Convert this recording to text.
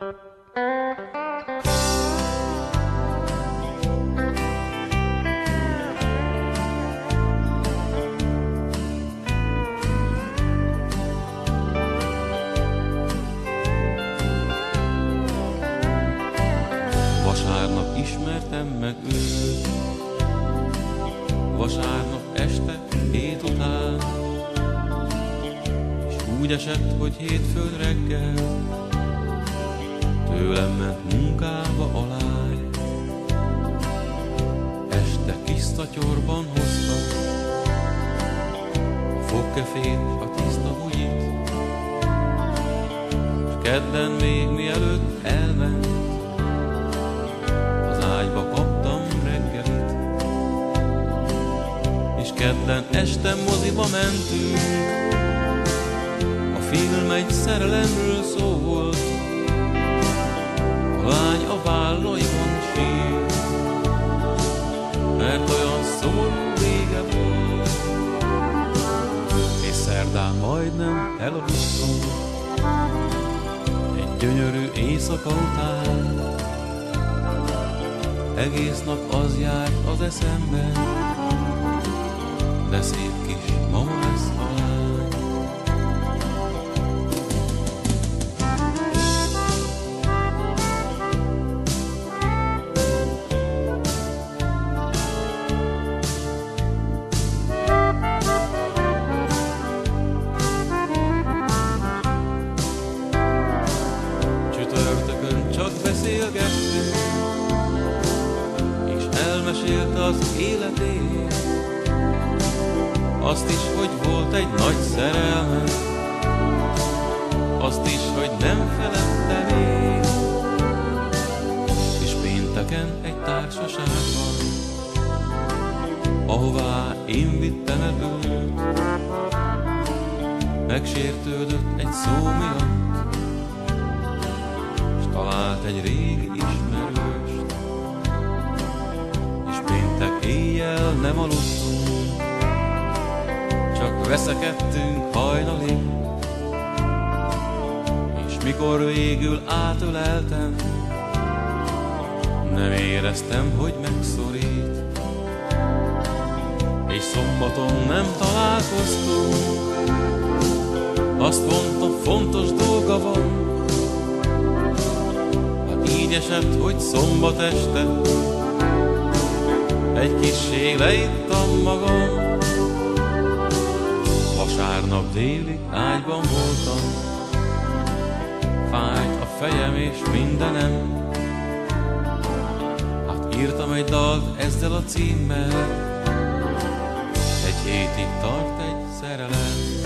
Vasárnap ismertem meg őt, vasárnap este 7 után, és úgy esett, hogy hétfőn reggel tőlem ment munkába a lány. Este kis szatyorban hozta a fogkefét, a tiszta bugyit, és kedden még mielőtt elment, ágyba kaptam reggelit, és kedden este moziba mentünk. A film egy szerelemről szólt, a lány a vállaiban sír, mert olyan szomorú vége volt, és szerdán majdnem elaludtam egy gyönyörű éjszaka után. Egész nap az járt az eszemben, de szép kis mama lesz a lány. Csütörtökön csak beszélgettünk, elmesélte az életét, azt is, hogy volt egy nagy szerelme, azt is, hogy nem felette még, és pénteken egy társaságban, ahová én vittem el őt, megsértődött egy szó miatt, s talált egy régi ismerőst. Éjjel nem aludtunk, csak veszekedtünk hajnalig, és mikor végül átöleltem, nem éreztem, hogy megszorít, és szombaton nem találkoztunk. Azt mondta, fontos dolga van, hát így esett, hogy szombat este egy kissé leittam magam. Vasárnap délig ágyban voltam, fájt a fejem és mindenem. Hát írtam egy dalt ezzel a címmel, egy hétig tart egy szerelem.